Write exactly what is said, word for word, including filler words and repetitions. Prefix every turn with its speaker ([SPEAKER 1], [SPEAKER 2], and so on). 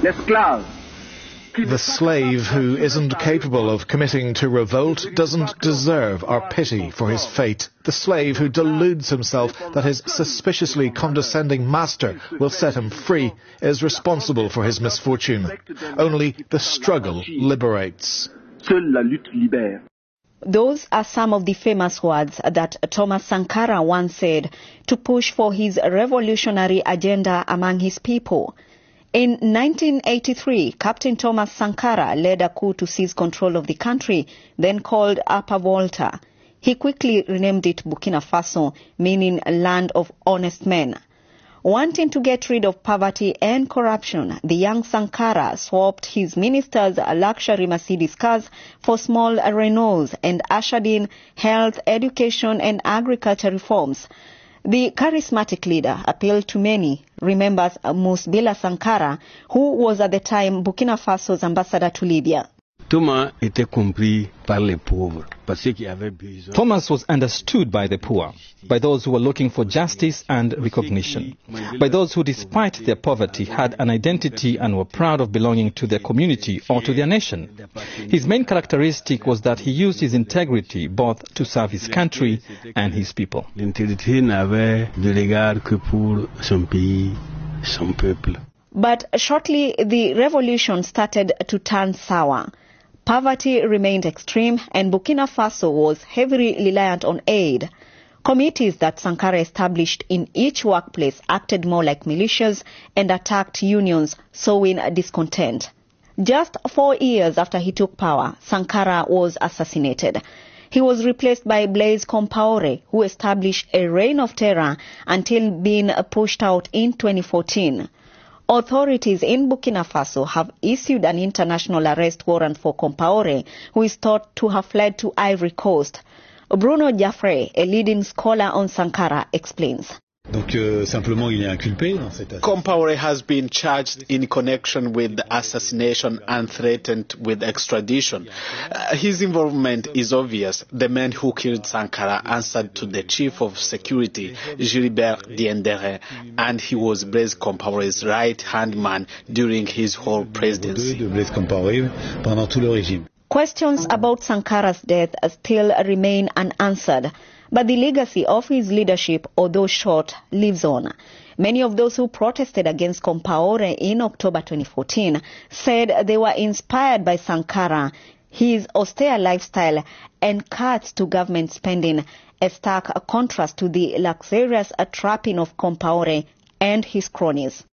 [SPEAKER 1] The slave who isn't capable of committing to revolt doesn't deserve our pity for his fate. The slave who deludes himself that his suspiciously condescending master will set him free is responsible for his misfortune. Only the struggle liberates.
[SPEAKER 2] Those are some of the famous words that Thomas Sankara once said to push for his revolutionary agenda among his people. In nineteen eighty-three, Captain Thomas Sankara led a coup to seize control of the country, then called Upper Volta. He quickly renamed it Burkina Faso, meaning land of honest men. Wanting to get rid of poverty and corruption, the young Sankara swapped his ministers' luxury Mercedes cars for small Renaults and ushered in health, education and agriculture reforms. The charismatic leader appealed to many, remembers Musbila Sankara, who was at the time Burkina Faso's ambassador to Libya.
[SPEAKER 3] Thomas
[SPEAKER 4] was understood by the poor, by those who were looking for justice and recognition, by those who, despite their poverty, had an identity and were proud of belonging to their community or to their nation. His main characteristic was that he used his integrity both to serve his country and his people.
[SPEAKER 2] But shortly, the revolution started to turn sour. Poverty remained extreme and Burkina Faso was heavily reliant on aid. Committees that Sankara established in each workplace acted more like militias and attacked unions, sowing discontent. Just four years after he took power, Sankara was assassinated. He was replaced by Blaise Compaoré, who established a reign of terror until being pushed out in twenty fourteen. Authorities in Burkina Faso have issued an international arrest warrant for Compaoré, who is thought to have fled to Ivory Coast. Bruno Jaffray, a leading scholar on Sankara, explains.
[SPEAKER 5] Compaoré has been charged in connection with the assassination and threatened with extradition. Uh, his involvement is obvious. The man who killed Sankara answered to the chief of security, Gilbert Diendéré, and he was Blaise Compaoré's right-hand man during his whole presidency.
[SPEAKER 2] Questions about Sankara's death still remain unanswered. But the legacy of his leadership, although short, lives on. Many of those who protested against Compaoré in October twenty fourteen said they were inspired by Sankara, his austere lifestyle and cuts to government spending, a stark contrast to the luxurious trapping of Compaoré and his cronies.